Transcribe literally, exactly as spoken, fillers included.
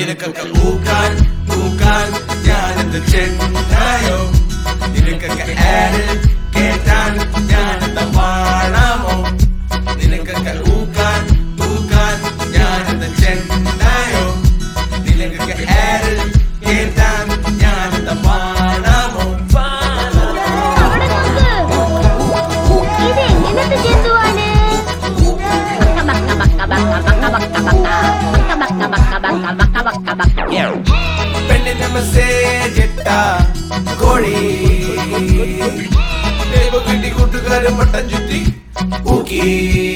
നിനക്കൊക്കെ ഊക്കാൻ ഊക്കാൻ ഞാനെന്ത് ചെണ്ടായോ നിനക്കൊക്കെ ആരിൽ കേട്ടാൻ ഞാനെന്ത വാണമോ നിനക്കൊക്കെ ഊക്കാൻ ഊക്കാൻ ഞാനെന്ത് ചെണ്ടായോ നിനക്കൊക്കെ ആരിൽ കേട്ടാൻ ഞാനെന്ത വാണമോ പെണ്ണിന്റെ മെസ്സേജ് ഇട്ട കോഴി ദൈവ കിട്ടി കൂട്ടുകാരും വട്ടം ചുറ്റി ഊക്കി